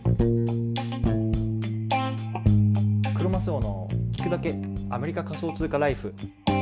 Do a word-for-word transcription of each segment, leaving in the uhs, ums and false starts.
クロマスオの聞くだけアメリカ仮想通貨ライフ。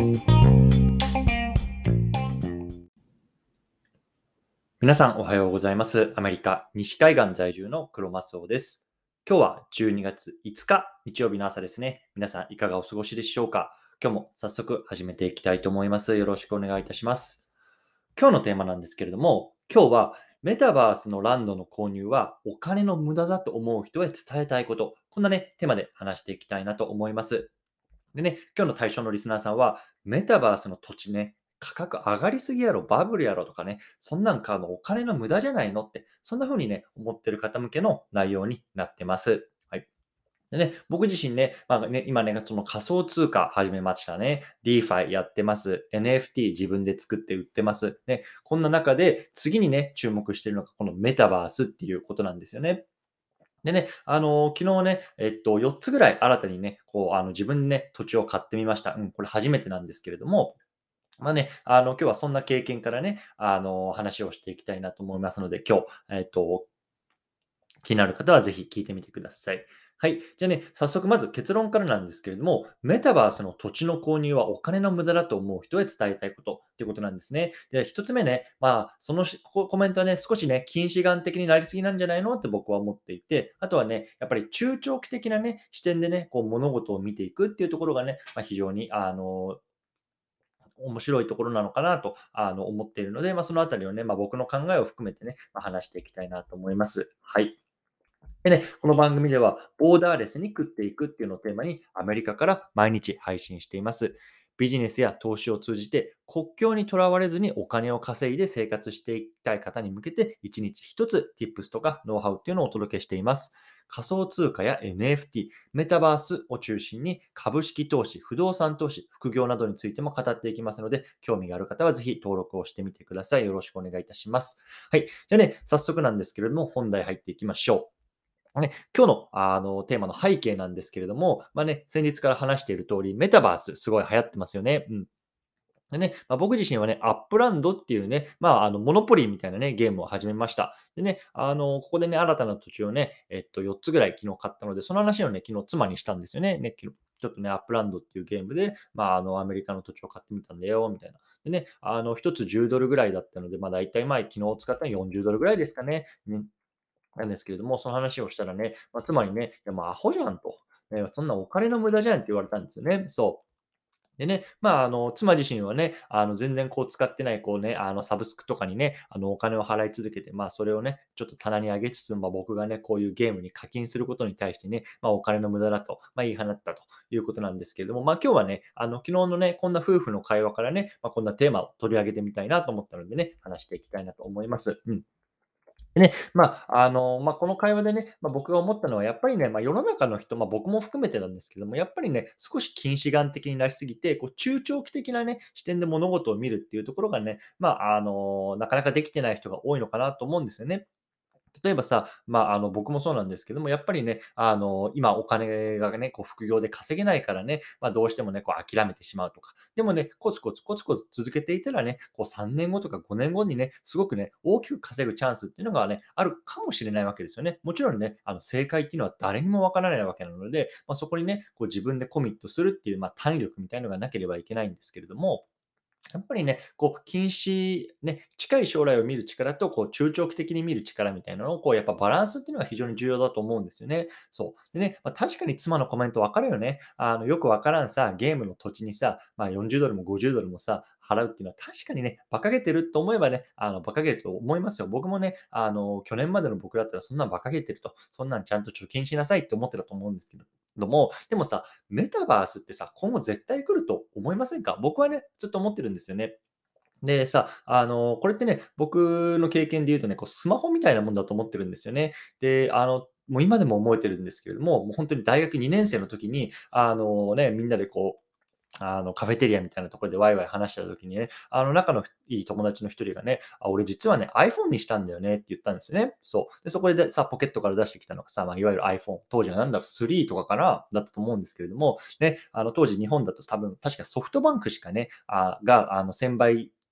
皆さんおはようございます。アメリカ西海岸在住のクロマスオです。今日はじゅうにがついつか日曜日の朝ですね。皆さんいかがお過ごしでしょうか。今日も早速始めていきたいと思います。よろしくお願いいたします。今日のテーマなんですけれども、今日はメタバースのランドの購入はお金の無駄だと思う人へ伝えたいこと、こんなね、テーマで話していきたいなと思います。でね、今日の対象のリスナーさんは、メタバースの土地ね、価格上がりすぎやろ、バブルやろとかね、そんなん買うのお金の無駄じゃないのって、そんな風にね、思ってる方向けの内容になってます。はい。でね、僕自身ね、まあね、今ね、その仮想通貨始めましたね。DeFi やってます。エヌエフティー 自分で作って売ってます。ね、こんな中で次にね、注目しているのがこのメタバースっていうことなんですよね。でね、あの、昨日ね、えっと、よっつぐらい新たにね、こう、あの、自分でね、土地を買ってみました。うん、これ初めてなんですけれども、まあね、あの、今日はそんな経験からね、あの、話をしていきたいなと思いますので、今日、えっと、気になる方はぜひ聞いてみてください。はい。じゃあね、早速まず結論からなんですけれども、メタバースの土地の購入はお金の無駄だと思う人へ伝えたいことっていうことなんですね。で、一つ目ね、まあ、そのしココメントはね、少しね、近視眼的になりすぎなんじゃないのって僕は思っていて、あとはね、やっぱり中長期的なね、視点でね、こう物事を見ていくっていうところがね、まあ、非常に、あの、面白いところなのかなとあの思っているので、まあ、そのあたりをね、まあ、僕の考えを含めてね、まあ、話していきたいなと思います。はい。でね、この番組では、ボーダーレスに食っていくっていうのをテーマに、アメリカから毎日配信しています。ビジネスや投資を通じて、国境にとらわれずにお金を稼いで生活していきたい方に向けて、いちにちひとつ Tips とかノウハウっていうのをお届けしています。仮想通貨や エヌエフティー、メタバースを中心に株式投資、不動産投資、副業などについても語っていきますので、興味がある方はぜひ登録をしてみてください。よろしくお願いいたします。はい。じゃあね、早速なんですけれども、本題入っていきましょう。ね、今日のあのテーマの背景なんですけれども、まあね、先日から話している通り、メタバースすごい流行ってますよね。うん。でね、まあ、僕自身はね、アップランドっていうね、まあ、あの、モノポリーみたいなね、ゲームを始めました。でね、あの、ここでね、新たな土地をね、えっと、よっつぐらい昨日買ったので、その話をね、昨日妻にしたんですよね。ね、昨日ちょっとね、アップランドっていうゲームで、まあ、あの、アメリカの土地を買ってみたんだよ、みたいな。でね、あの、ひとつじゅうドルぐらいだったので、まあ、大体前、昨日使ったのはよんじゅうドルぐらいですかね。うんなんですけれども、その話をしたらね、まあ、つまりね、いや、もうアホじゃんと。ね、そんなお金の無駄じゃんって言われたんですよね。そう。でね、まあ、あの、妻自身はね、あの、全然こう使ってない、こうね、あの、サブスクとかにね、あの、お金を払い続けて、まあ、それをね、ちょっと棚に上げつつ、まあ、僕がね、こういうゲームに課金することに対してね、まあ、お金の無駄だと、まあ、言い放ったということなんですけれども、まあ、今日はね、あの、昨日のね、こんな夫婦の会話からね、まあ、こんなテーマを取り上げてみたいなと思ったのでね、話していきたいなと思います。うん。でね、まあ、あの、まあ、この会話でね、まあ、僕が思ったのはやっぱりね、まあ、世の中の人、まあ、僕も含めてなんですけども、やっぱりね、少し近視眼的になりすぎて、こう中長期的なね、視点で物事を見るっていうところがね、まあ、あの、なかなかできてない人が多いのかなと思うんですよね。例えばさ、まあ、あの、僕もそうなんですけども、やっぱりね、あの、今お金がね、こう副業で稼げないからね、まあ、どうしてもね、こう諦めてしまうとか。でもね、コツコツコツコツ続けていたらね、こうさんねんごとかごねんごにね、すごくね、大きく稼ぐチャンスっていうのがね、あるかもしれないわけですよね。もちろんね、あの、正解っていうのは誰にもわからないわけなので、まあ、そこにね、こう自分でコミットするっていう、まあ、胆力みたいなのがなければいけないんですけれども、やっぱりね、こう、近視、ね、近い将来を見る力と、こう、中長期的に見る力みたいなのを、こう、やっぱバランスっていうのが非常に重要だと思うんですよね。そう。でね、まあ、確かに妻のコメント分かるよね。あの、よくわからんさ、ゲームの土地にさ、まあ、よんじゅうドルもごじゅうドルもさ、払うっていうのは確かにね、馬鹿げてると思えばね、あの、馬鹿げると思いますよ。僕もね、あの、去年までの僕だったらそんなん馬鹿げてると、そんなんちゃんと貯金しなさいって思ってたと思うんですけど、ども、でもさ、メタバースってさ、今後絶対来ると思いませんか？僕はね、ちょっと思ってるんですよね。で、さ、あの、これってね、僕の経験で言うとね、こうスマホみたいなもんだと思ってるんですよね。で、あの、もう今でも覚えてるんですけれども、もう本当に大学にねん生の時に、あのね、みんなでこう、あの、カフェテリアみたいなところでワイワイ話してた時にね、あの、仲のいい友達の一人がね、あ、俺実はね、iPhone にしたんだよねって言ったんですよね。そう。で、そこでさ、ポケットから出してきたのがさ、まあ、いわゆる iPhone、当時はなんだろう、スリーとかかな、だったと思うんですけれども、ね、あの、当時日本だと多分、確かソフトバンクしかね、あが、あの、専売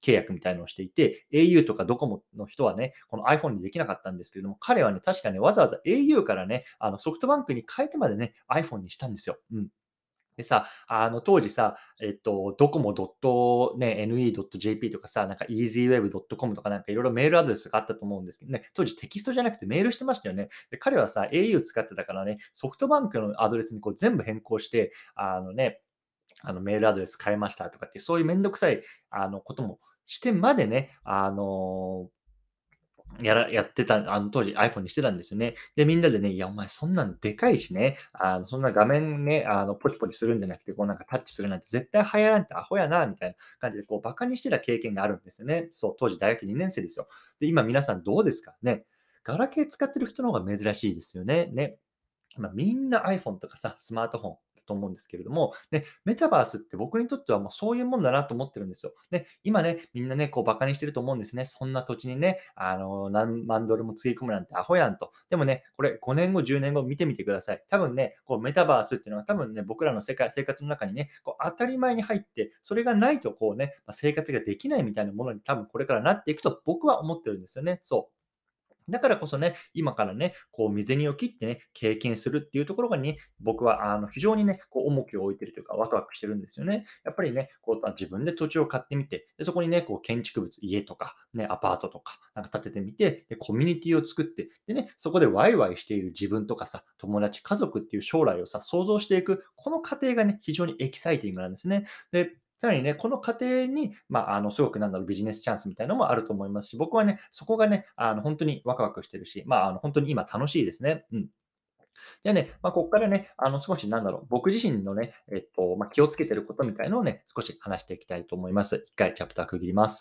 契約みたいなのをしていて、au とかドコモの人はね、この iPhone にできなかったんですけれども、彼はね、確かね、わざわざ au からね、あのソフトバンクに変えてまでね、iPhone にしたんですよ。うん。でさ、あの当時さ、えっと、ドコモドットね、エヌイードットジェーピー とかさ、なんか イージーウェブドットコム とかなんかいろいろメールアドレスがあったと思うんですけどね、当時テキストじゃなくてメールしてましたよね。で、彼はさ、au 使ってたからね、ソフトバンクのアドレスにこう全部変更して、あのね、あのメールアドレス変えましたとかって、そういうめんどくさいあのこともしてまでね、あのやらやってた、あの当時 iPhone にしてたんですよね。で、みんなでね、いや、お前そんなんでかいしね、あの、そんな画面ね、あの、ポチポチするんじゃなくて、こうなんかタッチするなんて絶対流行らんってアホやな、みたいな感じで、こうバカにしてた経験があるんですよね。そう、当時大学にねん生ですよ。で、今皆さんどうですかね。ガラケー使ってる人の方が珍しいですよね。ね。まあ、みんな iPhone とかさ、スマートフォンだと思うんですけれども、ね、メタバースって僕にとってはもうそういうもんだなと思ってるんですよ。ね、今ね、みんなね、こうバカにしてると思うんですね。そんな土地にね、あの、何万ドルもつぎ込むなんてアホやんと。でもね、これごねんご、じゅうねんご見てみてください。多分ね、こうメタバースっていうのは多分ね、僕らの世界、生活の中にね、こう当たり前に入って、それがないとこうね、まあ、生活ができないみたいなものに多分これからなっていくと僕は思ってるんですよね。そう。だからこそね、今からね、こう身銭を切ってね、経験するっていうところがね、僕はあの非常にね、こう重きを置いているというか、ワクワクしてるんですよね。やっぱりね、こうあ自分で土地を買ってみて、でそこにね、こう建築物、家とか、ね、アパートとか、なんか建ててみて、で、コミュニティを作って、でね、そこでワイワイしている自分とかさ、友達、家族っていう将来をさ、想像していく、この過程がね、非常にエキサイティングなんですね。で、さらにね、この過程に、まあ、あの、すごくなんだろう、ビジネスチャンスみたいなのもあると思いますし、僕はね、そこがね、あの、本当にワクワクしてるし、まあ、あの、本当に今楽しいですね。うん。じゃあね、まあ、ここからね、あの、少しなんだろう、僕自身のね、えっと、まあ、気をつけてることみたいのをね、少し話していきたいと思います。一回チャプター区切ります。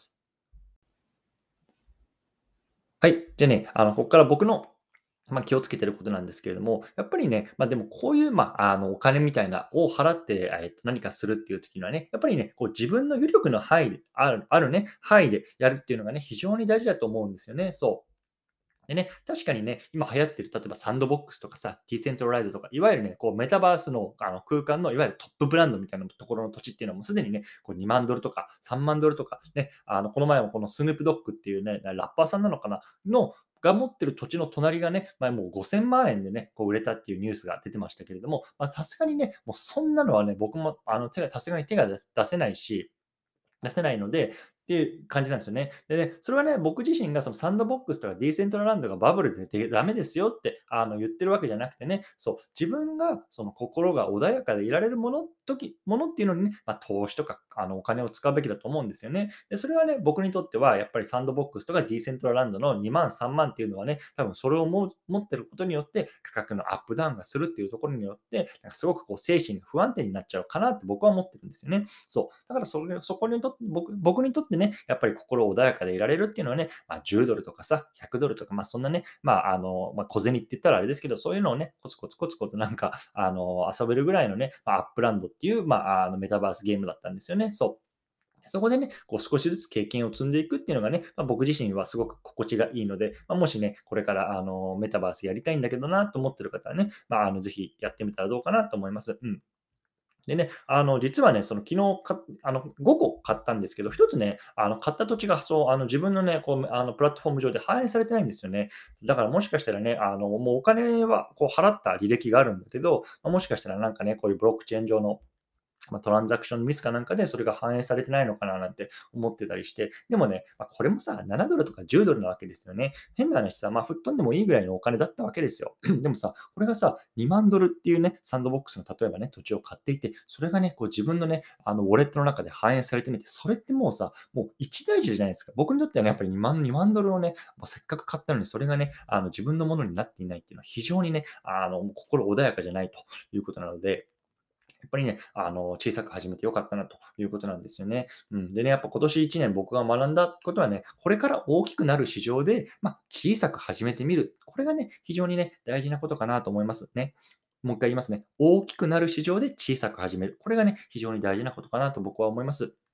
はい。じゃあね、あの、ここから僕のまあ、気をつけてることなんですけれども、やっぱりね、ま、でもこういう、まあ、あの、お金みたいなを払って、えっと、何かするっていう時にはね、やっぱりね、こう自分の余力の範囲であるあるね、範囲でやるっていうのがね、非常に大事だと思うんですよね。そう。でね、確かにね、今流行ってる、例えばサンドボックスとかさ、ディーセントラライズとか、いわゆるね、こうメタバースのあの空間のいわゆるトップブランドみたいなところの土地っていうのはもうすでにね、こうにまんドルとかさんまんドルとか、ね、あのこの前もこのスヌープドッグっていうね、ラッパーさんなのかな、のが持ってる土地の隣がね、まあ、もうごせんまん円でね、こう売れたっていうニュースが出てましたけれども、まあ、さすがにね、もうそんなのはね、僕もあの手がさすがに手が出出せないし、出せないので、っていう感じなんですよね。でね、それはね、僕自身がそのサンドボックスとかディーセントランドがバブルででダメですよってあの言ってるわけじゃなくてね、そう、自分がその心が穏やかでいられるもの時ものっていうのにね、まあ、投資とかあのお金を使うべきだと思うんですよね。で、それはね、僕にとってはやっぱりサンドボックスとかディーセントランドのにまん、さんまんっていうのはね、多分それをも持ってることによって価格のアップダウンがするっていうところによって、なんかすごくこう精神が不安定になっちゃうかなって僕は思ってるんですよね。そう。だからそれそこにとって僕僕にとってね、やっぱり心穏やかでいられるっていうのはね、まあ、じゅうドルとかさ、ひゃくドルとか、まあ、そんなね、まあ、あの、まあ、小銭って言ったらあれですけど、そういうのをね、コツコツコツコツなんか、あの、遊べるぐらいのね、まあ、アップランドっていう、まあ、あのメタバースゲームだったんですよね。そう。そこでね、こう少しずつ経験を積んでいくっていうのがね、まあ、僕自身はすごく心地がいいので、まあ、もしね、これからあのメタバースやりたいんだけどなと思ってる方はね、まあ、あのぜひやってみたらどうかなと思います。うん。でね、あの、実はね、その昨日かあの、ごこ買ったんですけど、ひとつね、あの、買った土地が、そう、あの、自分のね、こう、あの、プラットフォーム上で反映されてないんですよね。だからもしかしたらね、あの、もうお金はこう払った履歴があるんだけど、ま、もしかしたらなんかね、こういうブロックチェーン上のまあ、トランザクションミスかなんかでそれが反映されてないのかななんて思ってたりして、でもね、まあ、これもさ、ななドルとかじゅうドルなわけですよね。変な話さ、まあ、吹っ飛んでもいいぐらいのお金だったわけですよ。でもさ、これがさ、にまんドルっていうね、サンドボックスの例えばね、土地を買っていて、それがね、こう自分のね、あのウォレットの中で反映されてみて、それってもうさ、もう一大事じゃないですか。僕にとってはね、やっぱりにまん、にまんドルをね、もうせっかく買ったのに、それがね、あの自分のものになっていないっていうのは非常にね、あの心穏やかじゃないということなので、やっぱりね、あの、小さく始めてよかったなということなんですよね。うん。でね、やっぱ今年いちねん僕が学んだことはね、これから大きくなる市場で、まあ、小さく始めてみる。これがね、非常にね、大事なことかなと思いますね。もう一回言いますね。大きくなる市場で小さく始める。これがね、非常に大事なことかなと僕は思います。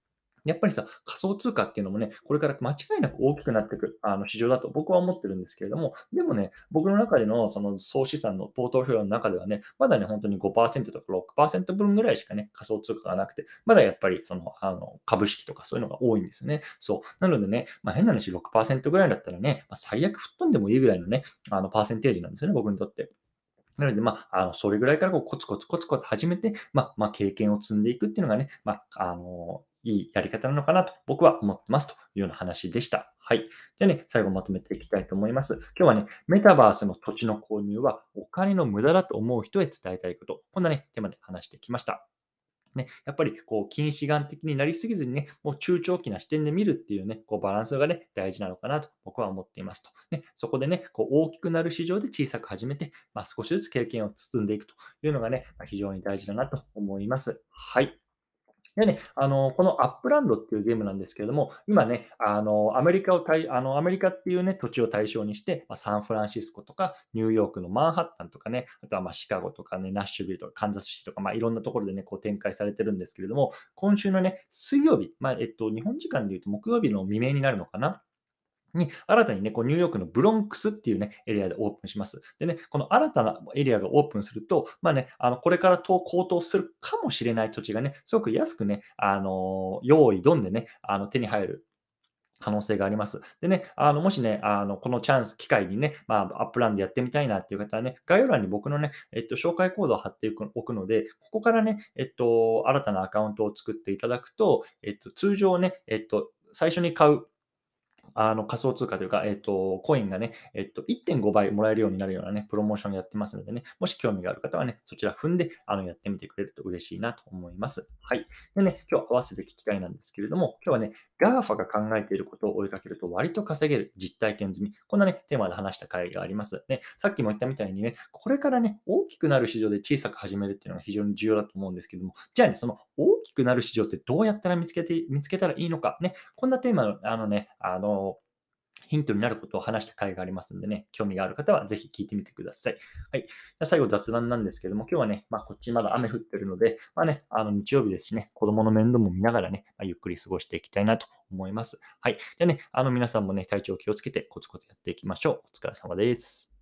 やっぱりさ、仮想通貨っていうのもね、これから間違いなく大きくなっていく、あの、市場だと僕は思ってるんですけれども、でもね、僕の中でのその総資産のポートフォリオの中ではね、まだね、本当にごパーセントとかろくパーセント分ぐらいしかね、仮想通貨がなくて、まだやっぱりその、あの、株式とかそういうのが多いんですね。そう。なのでね、まあ、変な話ろくパーセントぐらいだったらね、まあ、最悪吹っ飛んでもいいぐらいのね、あの、パーセンテージなんですよね、僕にとって。なので、まあ、あの、それぐらいからこうコツコツコツコツ始めて、まあ、まあ、経験を積んでいくっていうのがね、まあ、あの、いいやり方なのかなと僕は思ってますというような話でした。はい。じゃあね、最後まとめていきたいと思います。今日はね、メタバースの土地の購入はお金の無駄だと思う人へ伝えたいこと。こんなね、テーマで話してきました。ね、やっぱりこう近視眼的になりすぎずにね、もう中長期な視点で見るっていうね、こうバランスがね、大事なのかなと僕は思っていますと。ね、そこでね、こう大きくなる市場で小さく始めて、まあ、少しずつ経験を積んでいくというのがね、まあ、非常に大事だなと思います。はい。でね、あの、このアップランドっていうゲームなんですけれども、今ね、あの、アメリカを対あの、アメリカっていうね、土地を対象にして、まあ、サンフランシスコとか、ニューヨークのマンハッタンとかね、あとは、ま、シカゴとかね、ナッシュビルとかカンザスシティとか、まあ、いろんなところでね、こう展開されてるんですけれども、今週のね、水曜日、まあ、えっと、日本時間で言うと木曜日の未明になるのかな。に、新たにね、こうニューヨークのブロンクスっていうね、エリアでオープンします。でね、この新たなエリアがオープンすると、まあね、あの、これからと高騰するかもしれない土地がね、すごく安くね、あの、用意どんでね、あの、手に入る可能性があります。でね、あの、もしね、あの、このチャンス、機会にね、まあ、アップランでやってみたいなっていう方はね、概要欄に僕のね、えっと、紹介コードを貼っておくので、ここからね、えっと、新たなアカウントを作っていただくと、えっと、通常ね、えっと、最初に買うあの、仮想通貨というか、えっと、コインがね、えっと、いってんごばいもらえるようになるようなね、プロモーションやってますのでね、もし興味がある方はね、そちら踏んで、あの、やってみてくれると嬉しいなと思います。はい。でね、今日合わせて聞きたいなんですけれども、今日はね、ガーファ が考えていることを追いかけると割と稼げる実体験済み。こんなね、テーマで話した回があります。ね、さっきも言ったみたいにね、これからね、大きくなる市場で小さく始めるっていうのが非常に重要だと思うんですけども、じゃあね、その大きくなる市場ってどうやったら見つけて、見つけたらいいのか、ね、こんなテーマの、あのね、あの、ヒントになることを話した回がありますのでね、興味がある方はぜひ聞いてみてください。はい。じゃあ最後雑談なんですけども、今日はね、まあこっちまだ雨降ってるので、まあね、あの日曜日ですしね、子供の面倒も見ながらね、まあ、ゆっくり過ごしていきたいなと思います。はい。じゃあね、あの皆さんもね、体調気をつけてコツコツやっていきましょう。お疲れ様です。